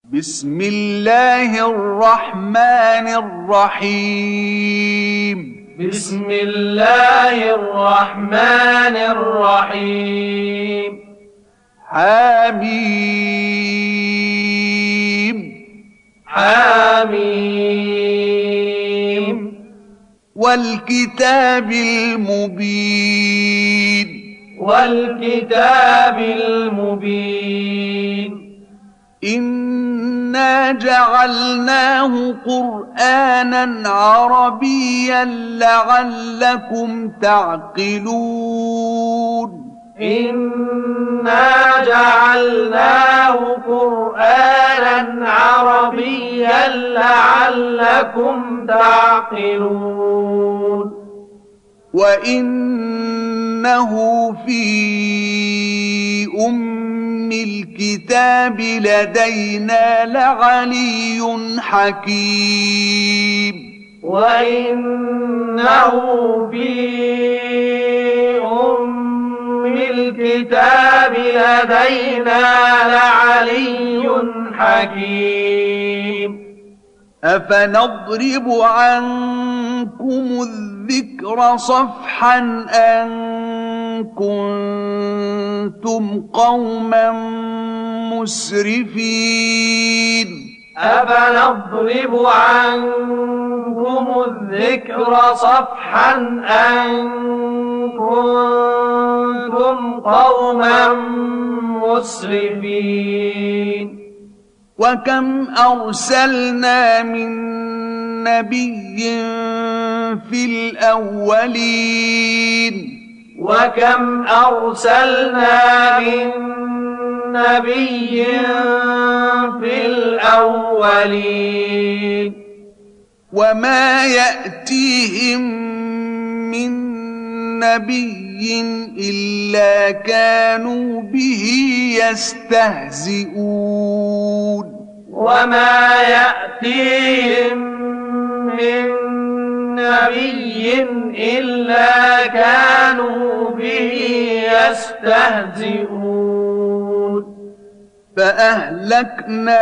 بسم الله الرحمن الرحيم بسم الله الرحمن الرحيم حميم حميم والكتاب المبين والكتاب المبين إنا جعلناه قرآنا عربيا لعلكم تعقلون إنا جعلناه قرآنا عربيا لعلكم تعقلون وإنه في الكتاب لدينا لعلي حكيم وإنه في الكتاب لدينا لعلي حكيم أفنضرب عنكم الذكر صفحا أن كنتم قوما مسرفين أفنضرب عنكم الذكر صفحا أن كنتم قوما مسرفين وكم أرسلنا من نبي في الأولين وكم أرسلنا من نبي في الأولين وما يأتيهم من نبي إلا كانوا به يستهزئون وما يأتيهم من نبي إلا كانوا به يستهزئون فأهلكنا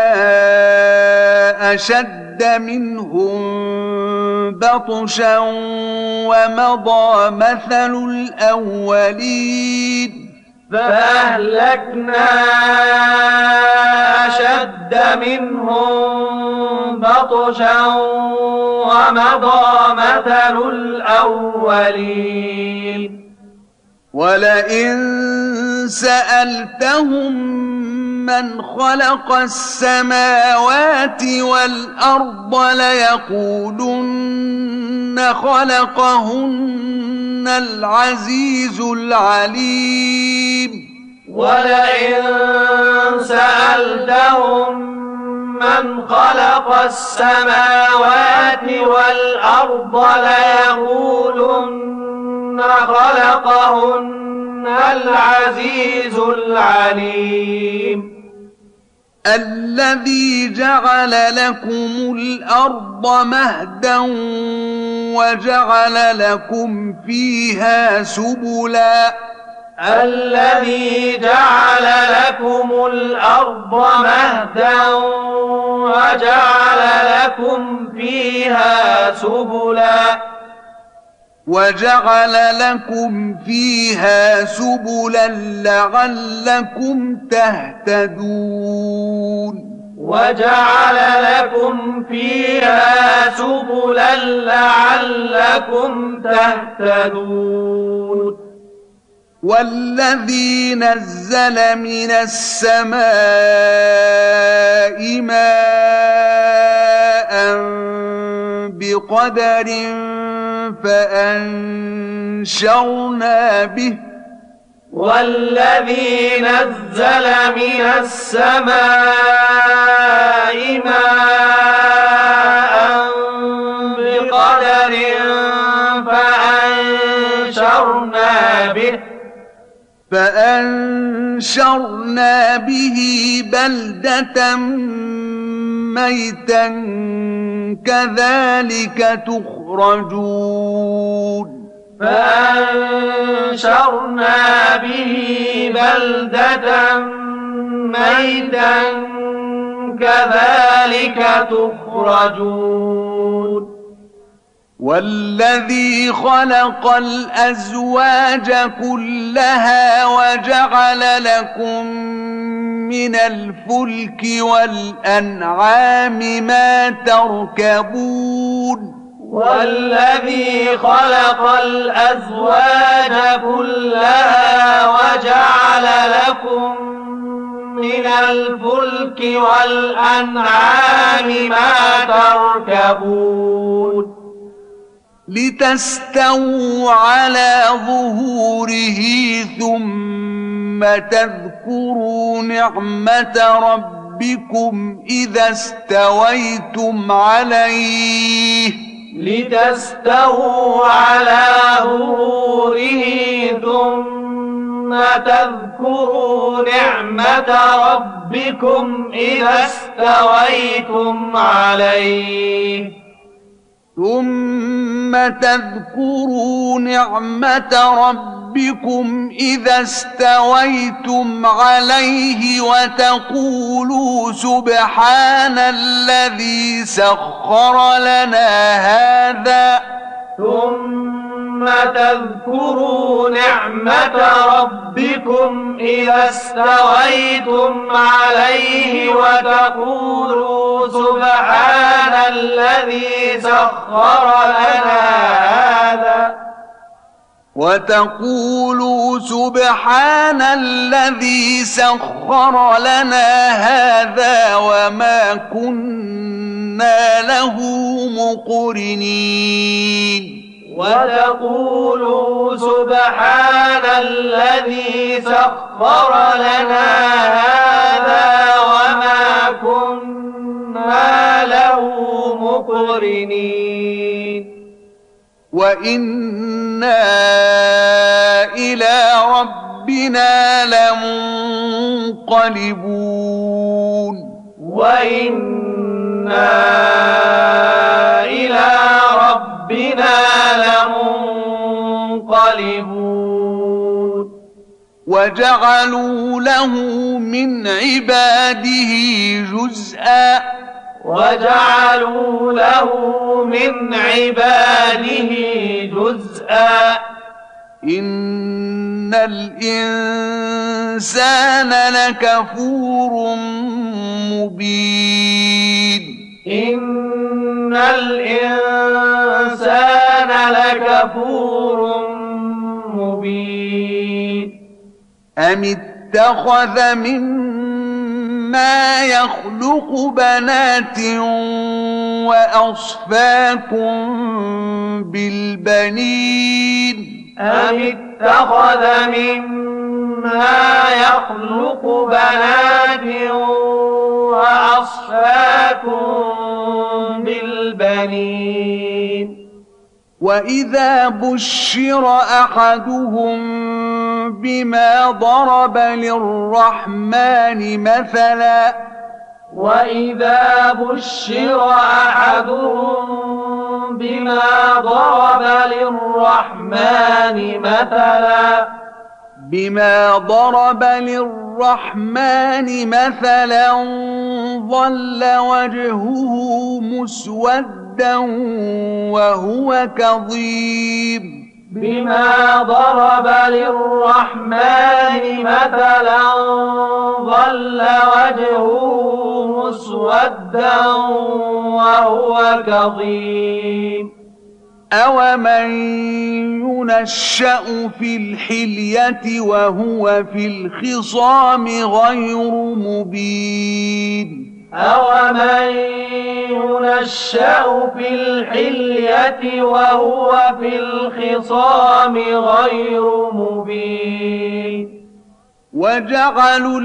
أشد منهم بطشا ومضى مثل الأولين فأهلكنا أشد منهم بطشا ومضى مثل الأولين ولئن سألتهم من خلق السماوات والأرض ليقولن خلقهن العزيز العليم ولئن سألتهم من خلق السماوات والأرض ليقولن خلقهن العزيز العليم الذي جعل لكم الأرض مهدا وجعل لكم فيها سبلا الذي جعل لكم الأرض مهدا وجعل لكم فيها سبلا لعلكم تهتدون وجعل لكم فيها سبلا لعلكم تهتدون والذي نزل من السماء ماء بقدر فأنشرنا به والذي نزل من السماء ماء بقدر فأنشرنا به بلدة ميتا كذلك تخرجون فأنشرنا به بلدة ميتا كذلك تخرجون والذي خلق الأزواج كلها وجعل لكم من الفلك والأنعام ما تركبون والذي خلق الأزواج كلها وجعل لكم من الفلك والأنعام ما تركبون لتستووا على ظهوره ثم تذكروا نعمة ربكم إذا استويتم عليه لتستووا على ظهوره ثم تذكروا نعمة ربكم إذا استويتم عليه ثم تذكروا نعمة ربكم إذا استويتم عليه وتقولوا سبحان الذي سخر لنا هذا ثم تذكروا نعمة ربكم إذا استويتم عليه وتقولوا سبحان الذي سخر لنا هذا وتقولوا سبحان الذي سخر لنا هذا وما كنا له مقرنين وتقولوا سبحان الذي سخر لنا هذا وما كنا له مقرنين وإنا إلى ربنا لمنقلبون وإنا إلى ربنا لمنقلبون وجعلوا له من عباده جزءا وجعلوا له من عباده جزءا إن الإنسان لكفور مبين إن الإنسان لكفور مبين أم اتخذ مما يخلق بنات وأصفاكم بالبنين أم اتخذ مما يخلق بنات وأصفاكم بالبنين وإذا بشر أحدهم بما ضرب للرحمن مثلا وإذا بشر أحدهم بما ضرب للرحمن مثلا ظل وجهه مسودا وهو كظيم بما ضرب للرحمن مثلا ظل وجهه مسودا وهو كظيم أومن ينشأ في الحلية وهو في الخصام غير مبين أومن ينشأ في الحلية وهو في الخصام غير مبين وجعلوا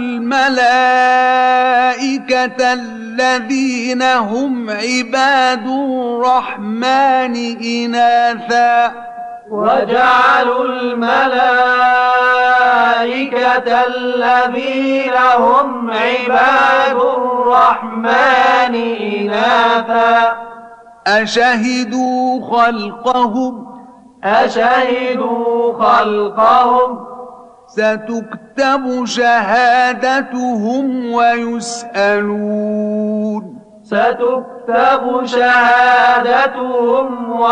الملائكة الذين هم عباد الرحمن إناثا وجعلوا الملائكة الذين هم عباد الرحمن إناثا أشهدوا خلقهم ستكتب شهادتهم ويسألون ستكتب شهادتهم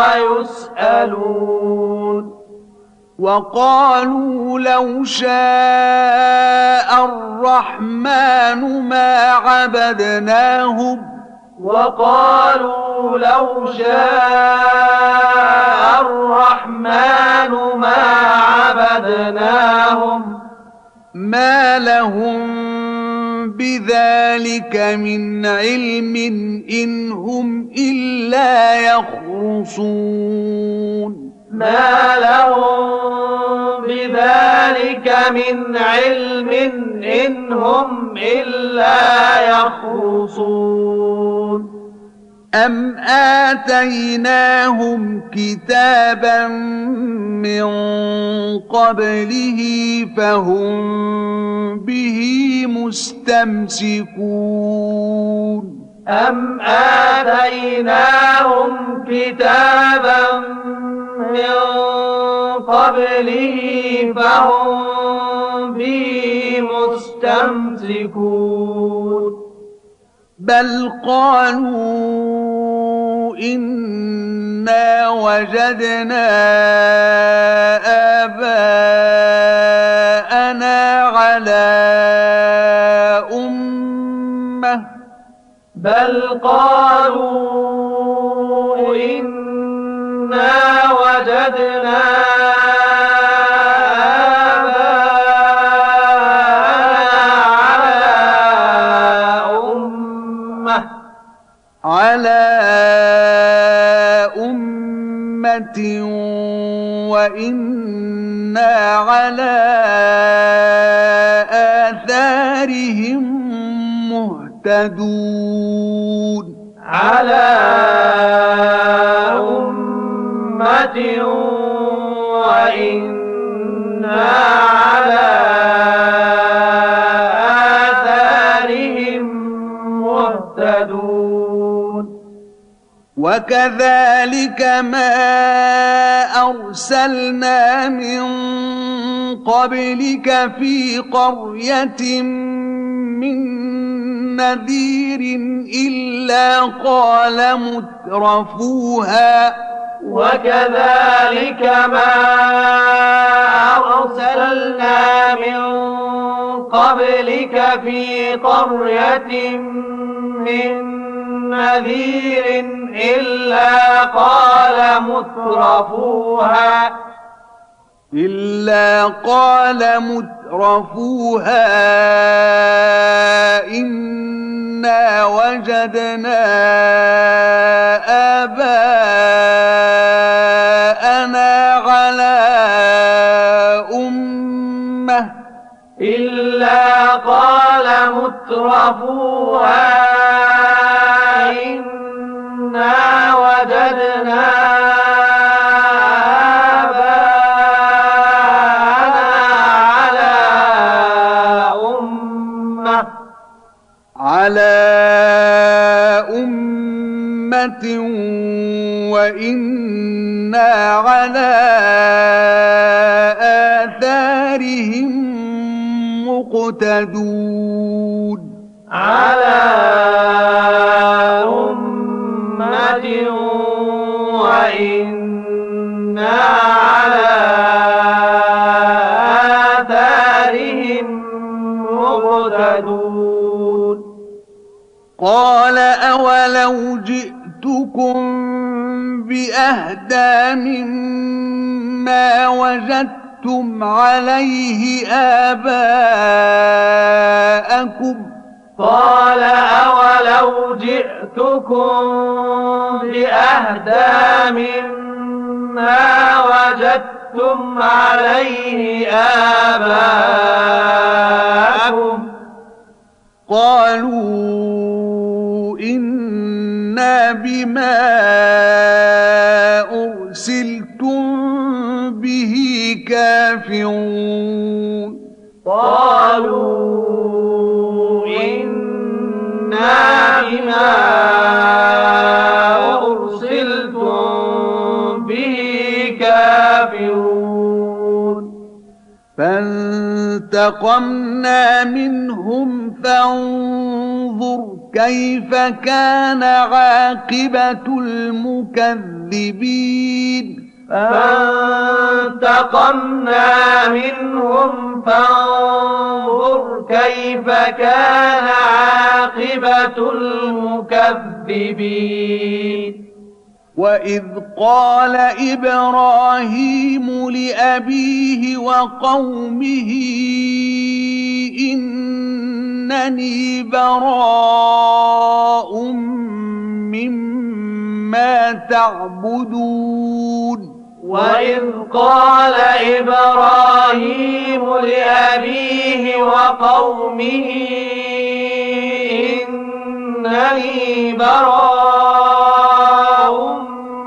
ويسألون وقالوا لو شاء الرحمن ما عبدناهم وقالوا لو شاء الرحمن ما عبدناهم ما لهم بذلك من علم إن هم إلا يخرصون ما لهم بذلك من علم إن هم إلا يخرصون أم آتيناهم كتابا من قبله فهم به مستمسكون أم آتيناهم كتابا من قبله فهم به مستمسكون بل قالوا إنا وجدنا آباءنا على أمة بل قالوا إنا وجدنا على أمة وإنا على آثارهم مهتدون على أمة وإنا على آثارهم مهتدون وكذلك ما أرسلنا من قبلك في قرية من نذير إلا قال مترفوها وكذلك ما أرسلنا من قبلك في قرية من نذير إلا قال مترفوها إنا وجدنا آباءنا على أمة إلا قال مترفوها إنا وجدنا على أمة وإنا على آثارهم مقتدون على أمة وإنا على آثارهم مقتدون قال أولو جئتكم بأهدى مما وجدتم عليه آباءكم قال أولو جئتكم بأهدى مما وجدتم عليه آباءكم قالوا إنا بما أرسلتم به كافرون قالوا إنا بما أرسلتم به كافرون فانظروا فانتقمنا منهم فانظر كيف كان عاقبة المكذبين فانتقمنا منهم فانظر كيف كان عاقبة المكذبين وإذ قال إبراهيم لأبيه وقومه إنني براء مما تعبدون وإذ قال إبراهيم لأبيه وقومه إنني براء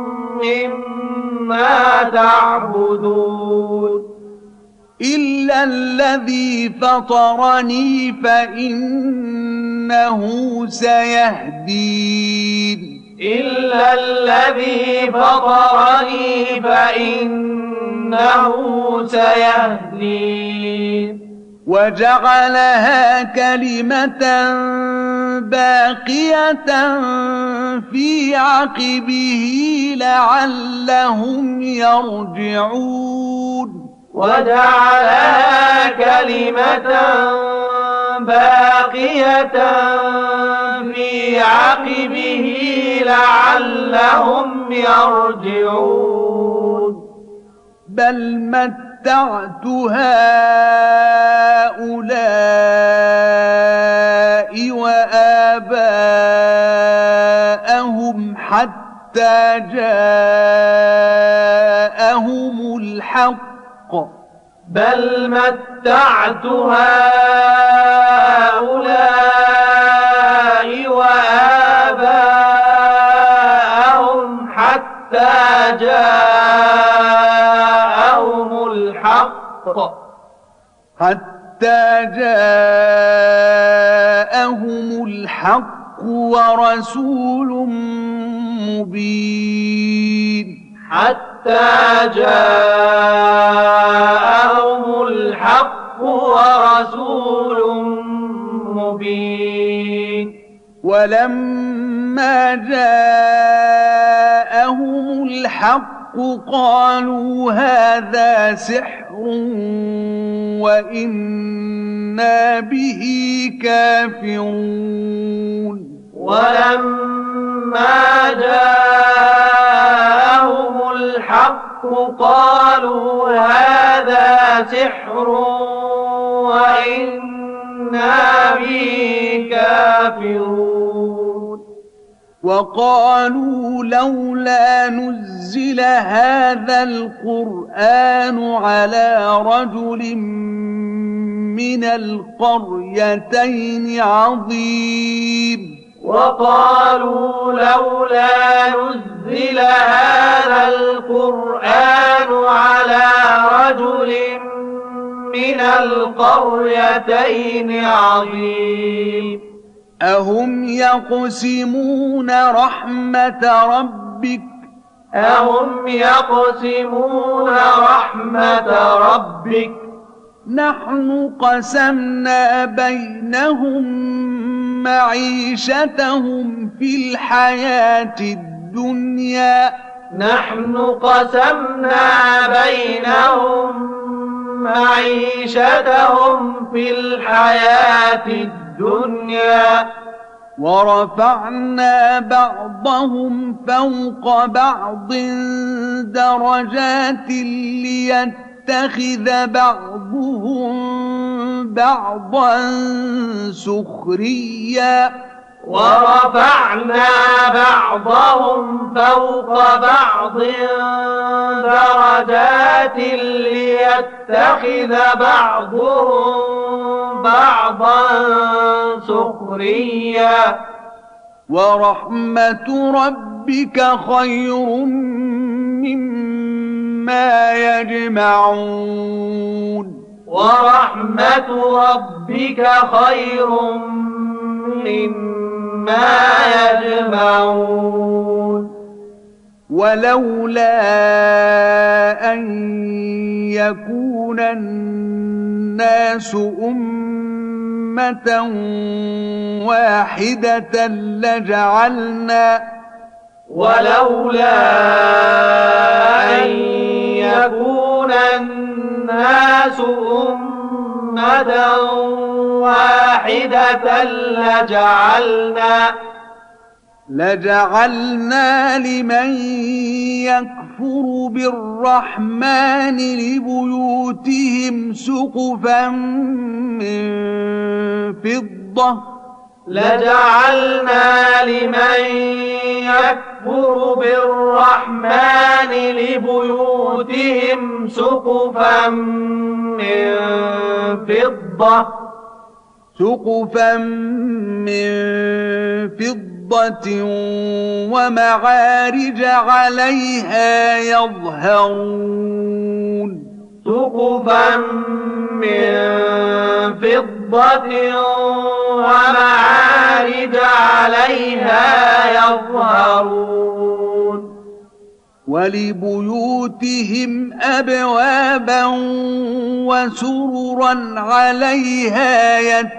مما تعبدون إلا الذي فطرني فإنه سيهدين إلا الذي فطرني فإنه سيهدين وجعلها كلمة باقية في عقبه لعلهم يرجعون وجعلها كلمة باقية في عقبه لعلهم يرجعون بل متعت هؤلاء وآباءهم حتى جاءهم الحق بل متعت هؤلاء وآباءهم حتى جاءهم الحق ورسول مبين حتى جاءهم الحق ورسول مبين ولما جاءهم الحق قالوا هذا سحر وإنا به كافرون ولما جاءهم الحق قالوا هذا سحر وإنا به كافرون وقالوا لولا نزل هذا القرآن على رجل من القريتين عظيم وقالوا لولا نزل هذا القرآن على رجل من القريتين عظيم أهم يقسمون رحمة ربك نحن قسمنا بينهم معيشتهم في الحياة الدنيا ورفعنا بعضهم فوق بعض درجات ليتخذ بعضهم بعضا سخريا ورفعنا بعضهم فوق بعض درجات ليتخذ بعضهم بعضا سخريا ورحمة ربك خير مما يجمعون ورحمة ربك خير مما يجمعون ولولا أن يكون يكون الناس أمة واحدة ولولا أن يكون الناس أمة واحدة لجعلنا لمن يكفر بالرحمن لبيوتهم سقفا من فضة ومعارج عليها يظهرون ولبيوتهم أبوابا وسررا عليها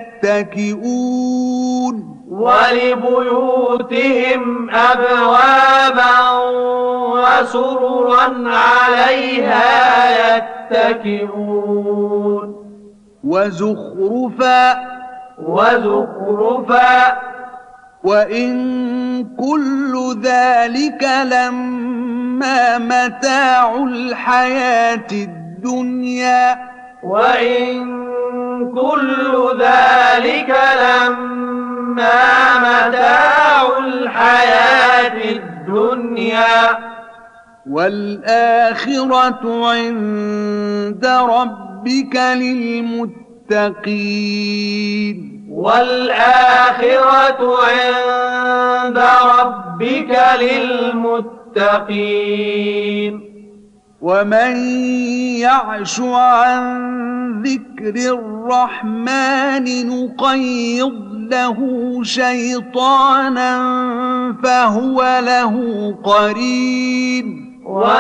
يتكئون وزخرفا وإن كل ذلك لما متاع الحياة الدنيا والآخرة عند ربك للمتقين ومن يعش عن ذكر الرحمن نقيض له شيطانا فهو له قرين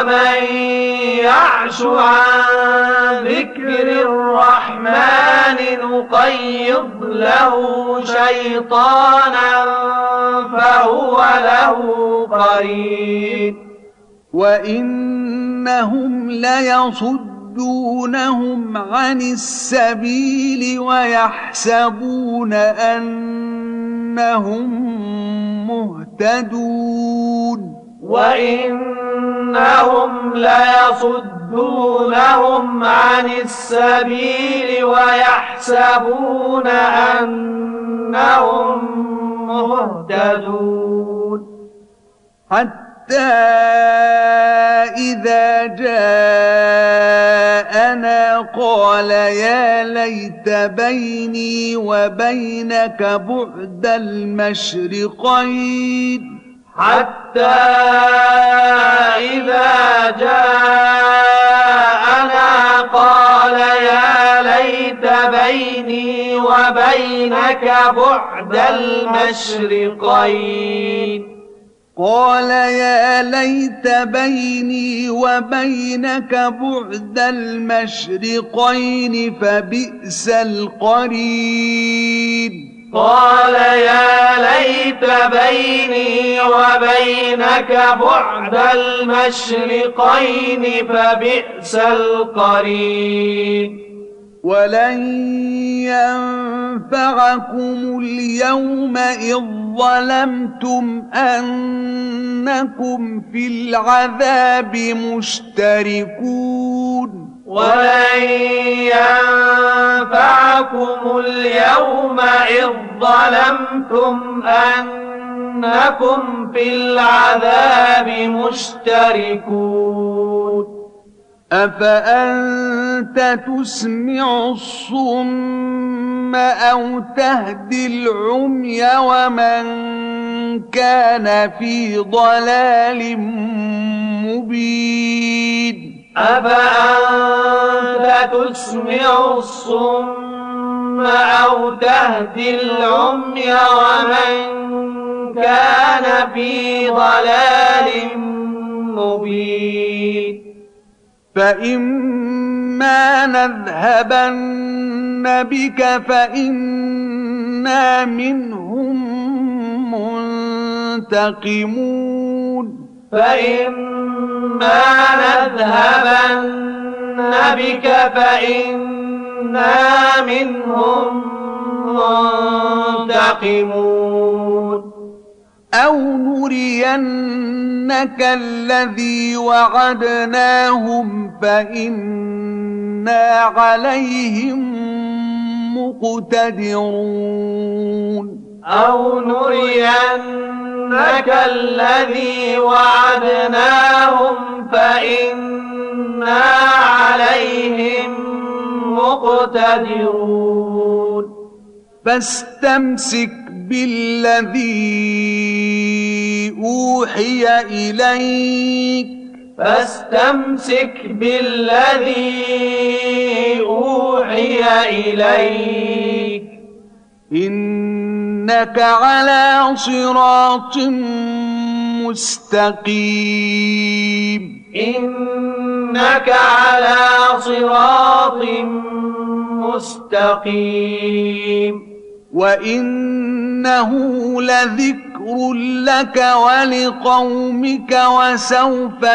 وإنهم ليصدونهم عن السبيل ويحسبون أنهم مهتدون حتى إذا جاءنا قال يا ليت بيني وبينك بعد المشرقين قال يا ليت بيني وبينك بعد المشرقين فبئس القرين ولن ينفعكم اليوم إذ ظلمتم أنكم في العذاب مشتركون أفأنت تسمع الصم أو تهدي العمي ومن كان في ضلال مبين فإما فإما نذهبن بك فإنا منهم منتقمون فإما نذهبن بك فإنا منهم منتقمون أو نرينك الذي وعدناهم فإنا عليهم مقتدرون أو نرينك الذي وعدناهم فإنا عليهم مقتدرون فاستمسك بالذي أوحي إليك فاستمسك بالذي أوحي إليك إنك على صراط مستقيم إنك على صراط مستقيم وإنه لذكر لك ولقومك وسوف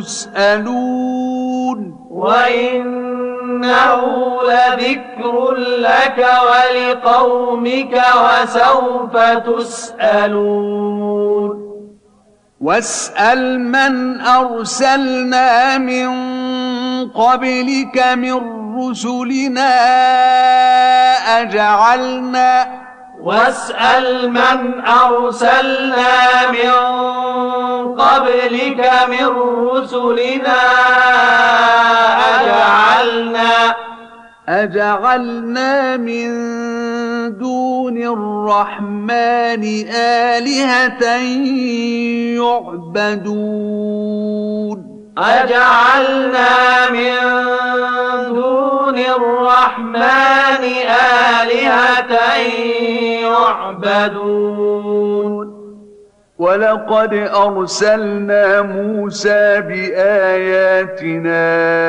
تسألون وإنه لذكر لك ولقومك وسوف تسألون واسأل من أرسلنا من قبلك من رسلنا واسأل من أرسلنا من قبلك من رسلنا أجعلنا من دون الرحمن آلهة يعبدون أجعلنا من دون الرحمن آلهة يعبدون ولقد أرسلنا موسى بآياتنا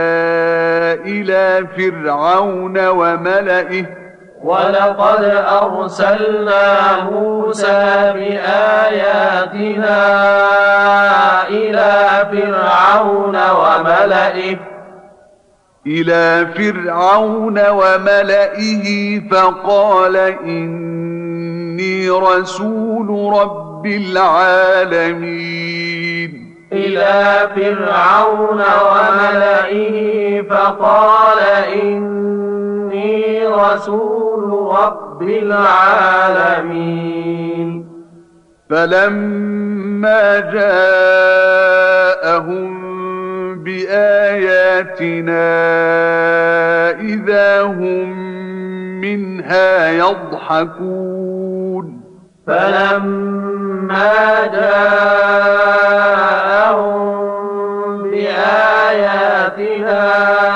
إلى فرعون وملئه ولقد أرسلنا موسى بآياتنا إلى فرعون وملئه فقال إني رسول رب العالمين إلى فرعون وملئه فقال إني رسول رب العالمين فلما جاءهم بآياتنا إذا هم منها يضحكون فلما جاءهم بآياتنا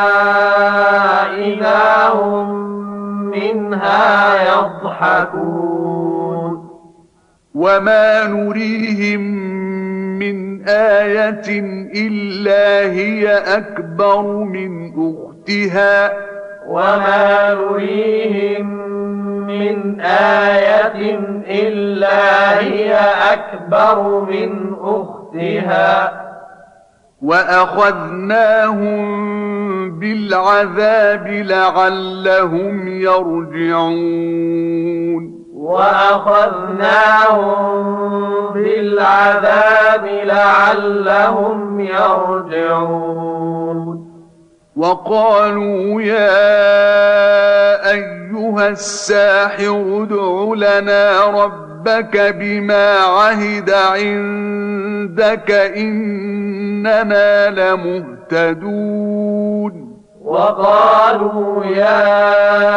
إذا هم منها يضحكون وما نريهم من آية إلا هي أكبر من أختها وما نريهم من آية إلا هي أكبر من أختها وأخذناهم بالعذاب لعلهم يرجعون وأخذناهم بالعذاب لعلهم يرجعون وقالوا يا أيها الساحر ادع لنا ربك بما عهد عندك إننا لمهتدون وقالوا يا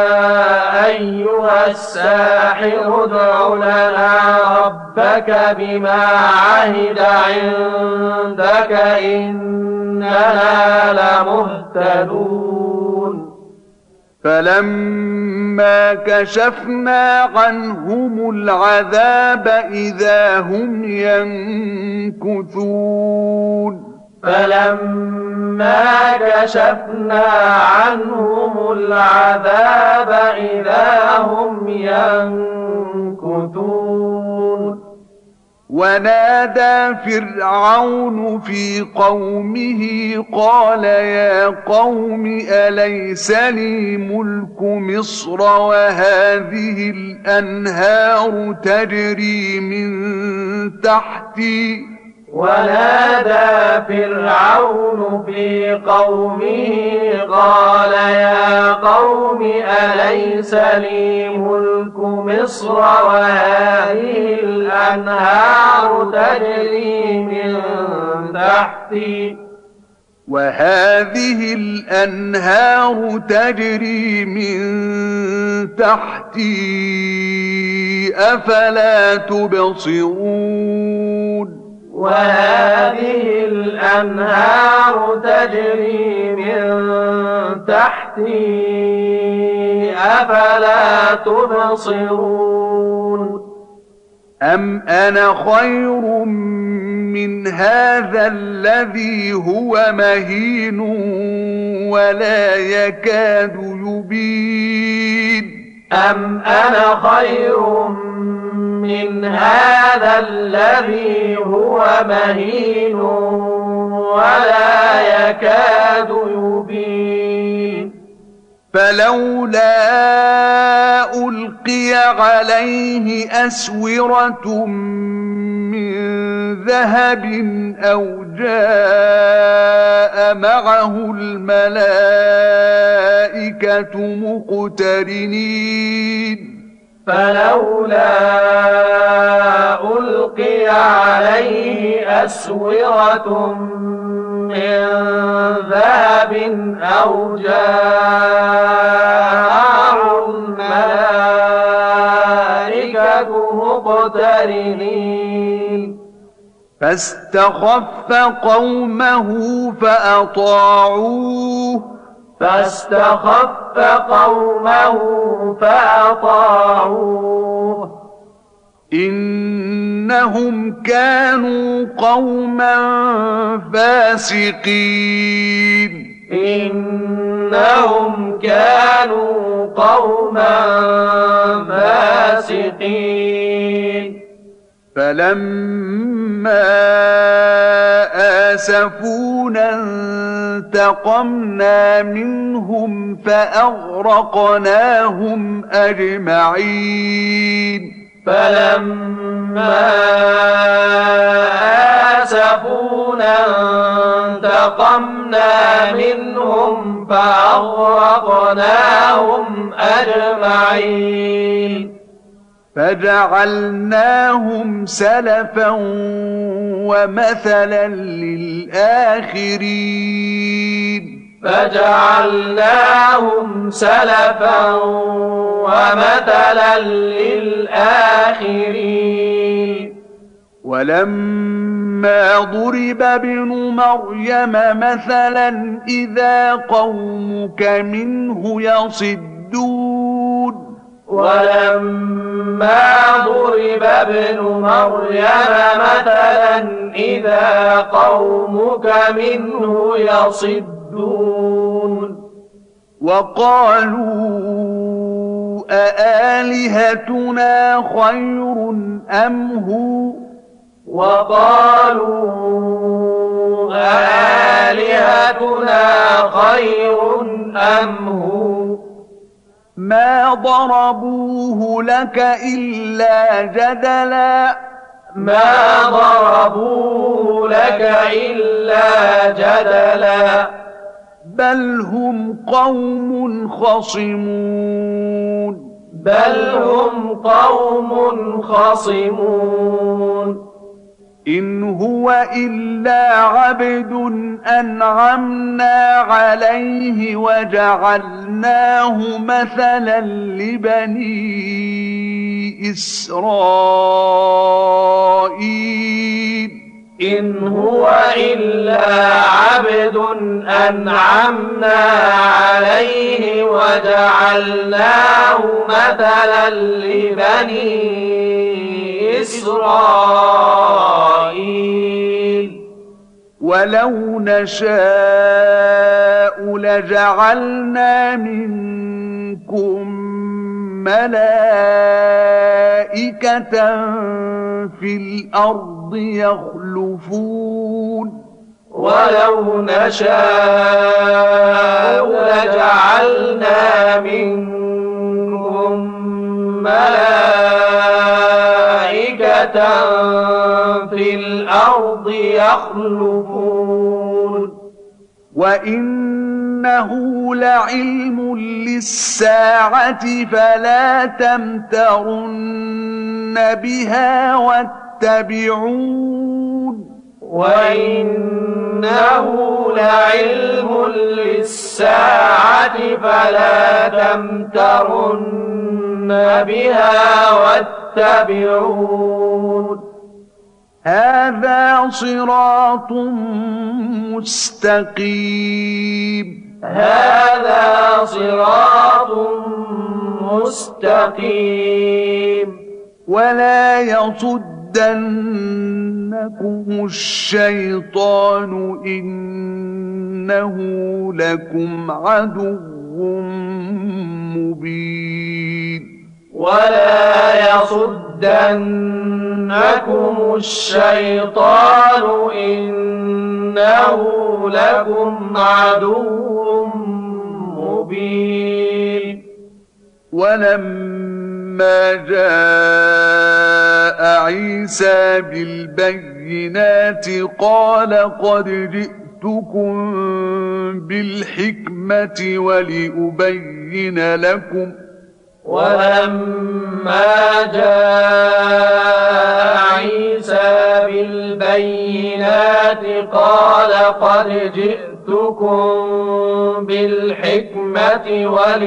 أيها الساحر ادع لنا ربك بما عهد عندك إننا لمهتدون فلما كشفنا عنهم العذاب إذا هم ينكثون فلما كشفنا عنهم العذاب إذا هم ينكثون ونادى فرعون في قومه قال يا قوم أليس لي ملك مصر وهذه الأنهار تجري من تحتي ونادى فرعون في قومه قال يا قوم أليس لي ملك مصر وهذه الأنهار تجري من تحتي أفلا تبصرون وهذه الأنهار تجري من تحتي أفلا تبصرون أم أنا خير من هذا الذي هو مهين ولا يكاد يبين أم أنا خير من هذا الذي هو مهين ولا يكاد يبين فلولا ألقي عليه أسورة من ذهب أو جاء معه الملائكة مقترنين فلولا ألقي عليه أسورة من ذهب أو جاء الملائكة مقترنين فاستخف قومه فأطاعوه إنهم كانوا قوما فاسقين فلما آسفونا انتقمنا منهم فأغرقناهم أجمعين فجعلناهم سلفا ومثلا للآخرين ولما ضرب ابن مريم مثلا إذا قومك منه يصدون وقالوا أآلهتنا خير أم هو ما ضربوه لك إلا جدلا بل هم قوم خصمون إن هو إلا عبد أنعمنا عليه وجعلناه مثلا لبني إسرائيل إن هو إلا عبد أنعمنا عليه وجعلناه مثلا لبني إسرائيل ولو نشاء لجعلنا منكم ملائكة في الأرض يخلفون ولو نشاء لجعلنا منكم ملائكة في الأرض يخلفون وإنه لعلم للساعة فلا تمترن بها واتبعون وإنه لعلم للساعة فلا تمترن بها واتبعون هذا صراط مستقيم هذا صراط مستقيم ولا يصدنكم الشيطان إنه لكم عدو مبين ولا يصدنكم الشيطان إنه لكم عدو مبين ولما جاء عيسى بالبينات قال قد جئتكم بالحكمة ولما جاء عيسى بالبينات قال قد جئتكم بالحكمة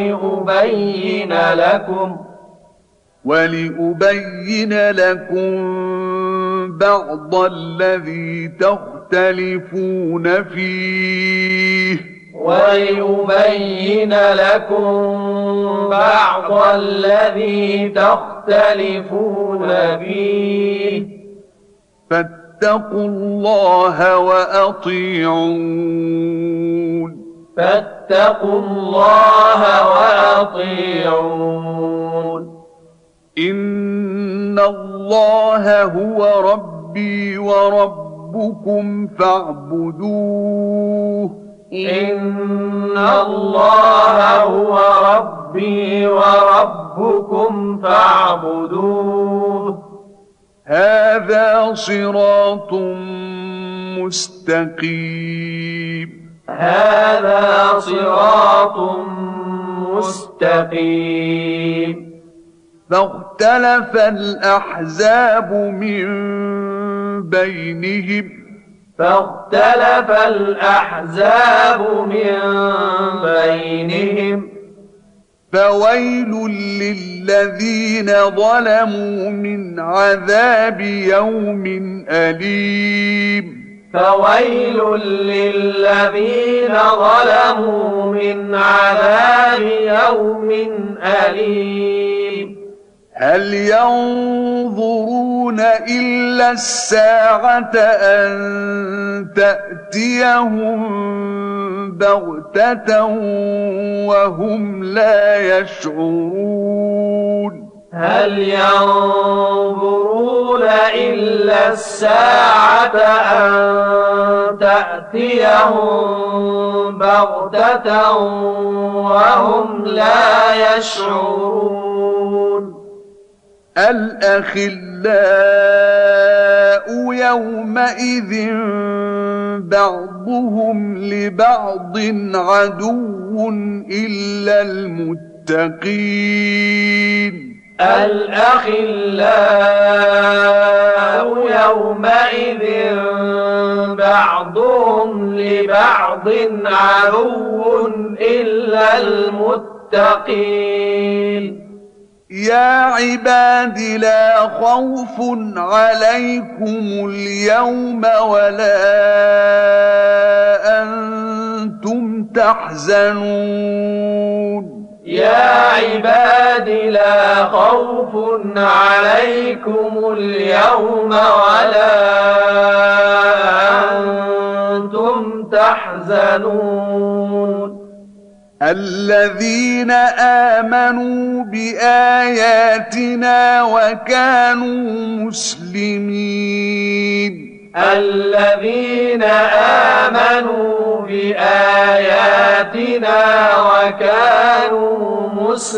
ولأبين لكم بعض الذي تختلفون فيه وليبين لكم بعض الذي تختلفون فيه فاتقوا الله وأطيعون إن الله هو ربي وربكم فاعبدوه إن الله هو ربي وربكم فاعبدوه هذا صراط مستقيم فاختلف الأحزاب من بينهم فويل للذين ظلموا من عذاب يوم أليم هل ينظرون إلا الساعة أن تأتيهم بغتة وهم لا يشعرون هل ينظرون إلا الساعة أن تأتيهم بغتة وهم لا يشعرون الأخلاء يومئذ بعضهم لبعض عدو إلا المتقين الأخلاء يومئذ بعضهم لبعض عدو إلا المتقين يا عباد لا خوف عليكم اليوم ولا أنتم تحزنون يا عباد لا خوف عليكم اليوم ولا يحزنون الذين آمنوا بآياتنا وكانوا مسلمين الذين آمنوا بآياتنا وكانوا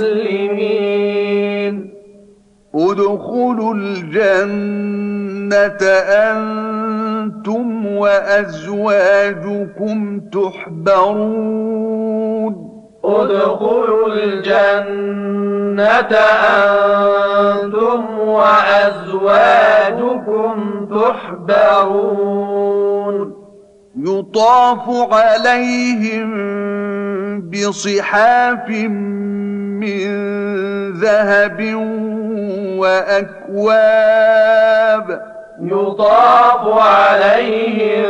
مسلمين ادخلوا الجنة أنتم وأزواجكم تحبرون ادخلوا الجنة أنتم وأزواجكم تحبرون يطاف عليهم بصحاف من ذهب وأكواب يطاف عليهم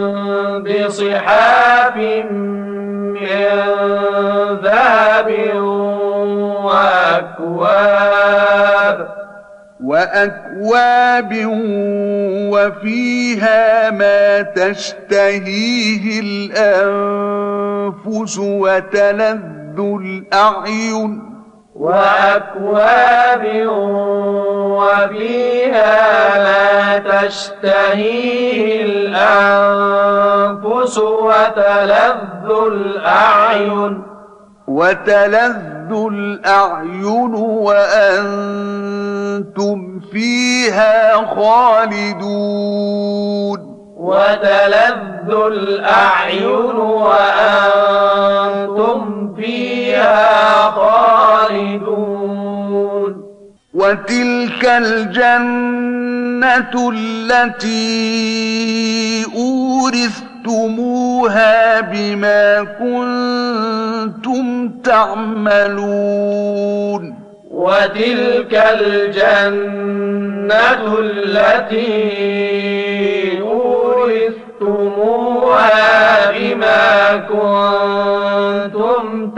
بصحاف من ذهب وأكواب وفيها ما تشتهيه الأنفس وتلذ الأعين وأكواب وفيها ما تشتهيه الأنفس وتلذ الأعين وأنتم فيها خالدون وتلذ الأعين وأنتم فيها خالدون وتلك الجنة التي أورثتموها بما كنتم تعملون وتلك الجنة التي أورثتموها بما كنتم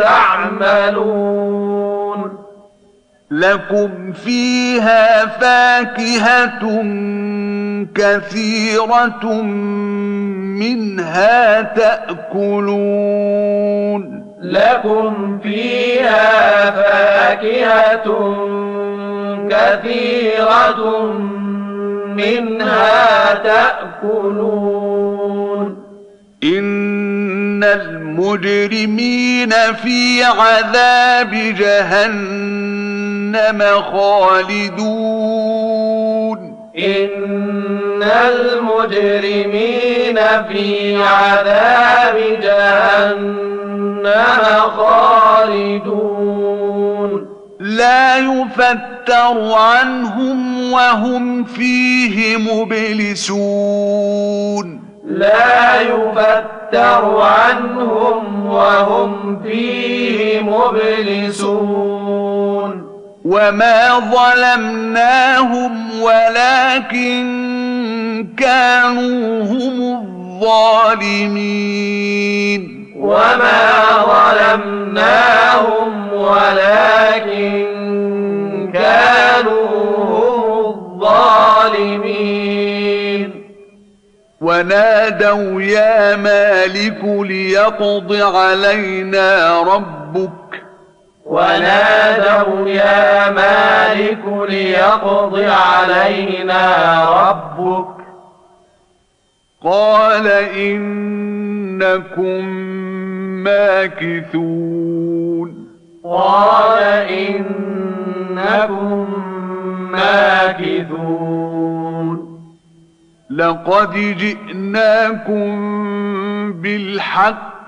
تعملون لكم فيها فاكهة كثيرة منها تأكلون لكم فيها فاكهة كثيرة منها تأكلون إن المجرمين في عذاب جهنم خالدون إن المجرمين في عذاب جهنم خالدون لا يفتر عنهم وهم فيه مبلسون لا يفتر عنهم وهم فيه مبلسون وما ظلمناهم ولكن كانوا هم الظالمين وما ظلمناهم ولكن كانوا هم الظالمين ونادوا يا مالك ليقض علينا ربك ونادوا يا مالك ليقض علينا ربك قال إنكم ماكثون قال إنكم ماكثون لقد جئناكم بالحق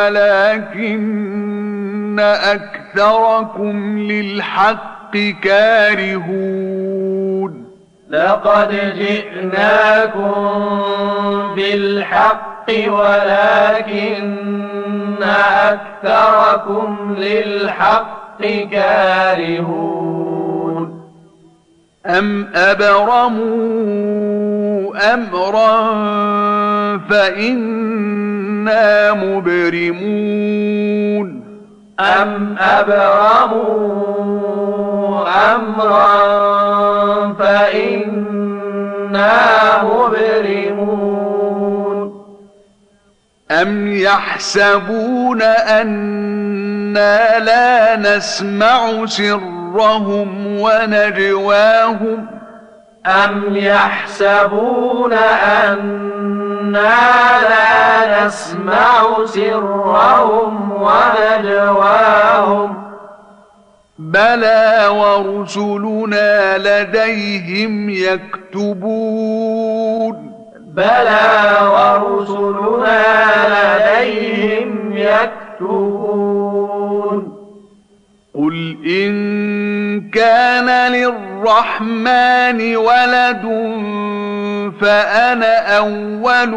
ولكن أكثركم للحق كارهون لقد جئناكم بالحق ولكن أكثركم للحق كارهون أم أبرموا أمرا فإنا مبرمون أم أبرموا أمرا فإنا مبرمون أم يحسبون أنا لا نسمع سرهم ونجواهم أم يحسبون أنا لا نسمع سرهم ونجواهم بلى ورسلنا لديهم يكتبون بلى ورسلنا لديهم يكتبون قل إن كان للرحمن ولد فأنا أول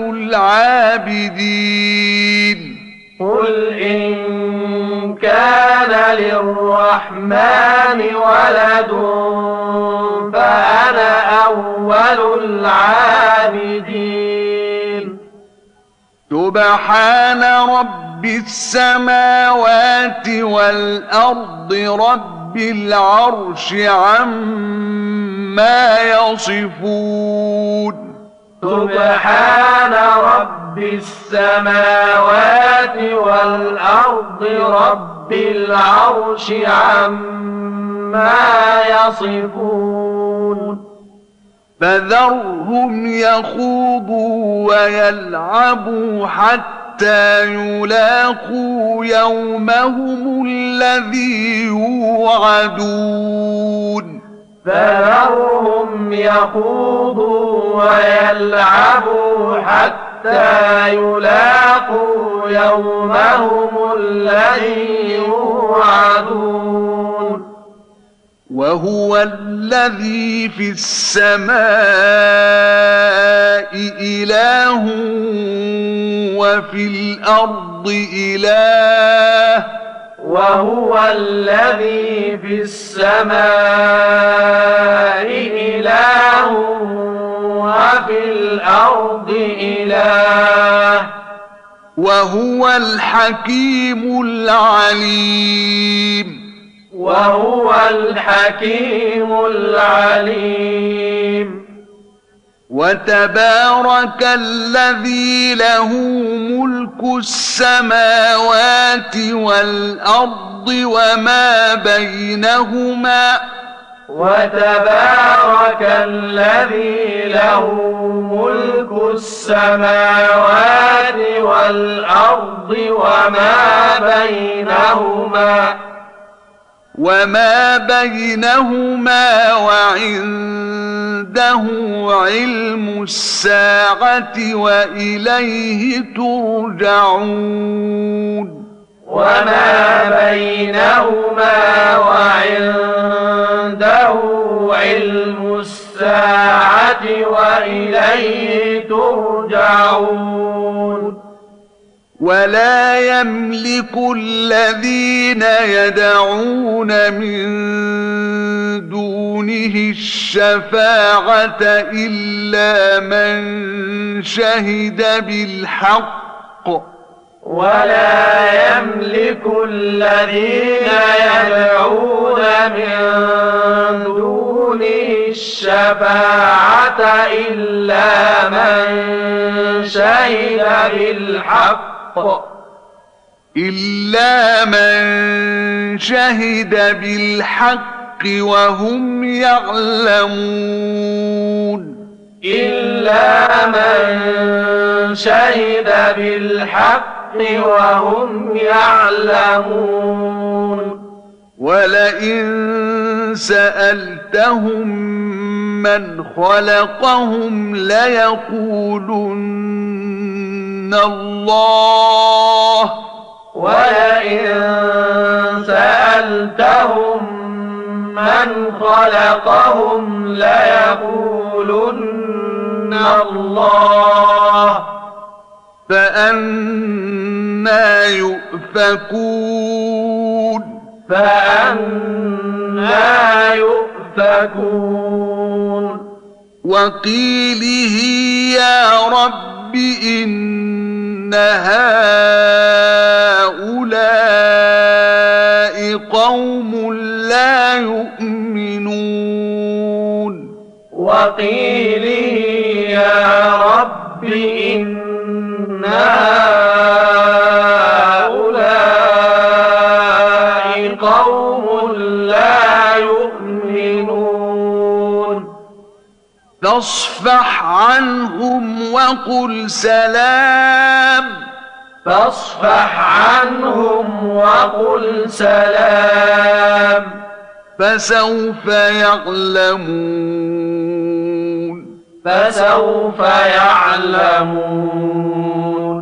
العابدين قل إن كان للرحمن ولد فأنا أول العابدين سبحان رب السماوات والأرض رب العرش عما يصفون سبحان رب السماوات والأرض رب العرش عما يصفون فذرهم يخوضوا ويلعبوا حتى يلاقوا يومهم الذي يوعدون فذرهم يخوضوا ويلعبوا حتى يلاقوا يومهم الذي يوعدون وهو الذي في السماء إله وفي الأرض إله وهو الذي في السماء إله وفي الأرض إله وهو الحكيم العليم وهو الحكيم العليم وتبارك الذي له ملك السماوات والأرض وما بينهما وتبارك الذي له ملك السماوات والأرض وما بينهما وعنده علم الساعة وإليه ترجعون وما بينهما وعنده علم الساعة وإليه ترجعون ولا يملك الذين يدعون من دونه الشفاعة إلا من شهد بالحق ولا يملك الذين يدعون من دونه الشفاعة إلا من شهد بالحق وهم يعلمون إلا من شهد بالحق وهم يعلمون ولئن سألتهم من خلقهم ليقولن الله ولئن سألتهم من خلقهم ليقولن الله فأنى يؤفكون وقيله يا رب إن هؤلاء قوم لا يؤمنون وقيله يا رب إن هؤلاء فاصفح عنهم وقل سلام فاصفح عنهم وقل سلام فسوف يعلمون فسوف يعلمون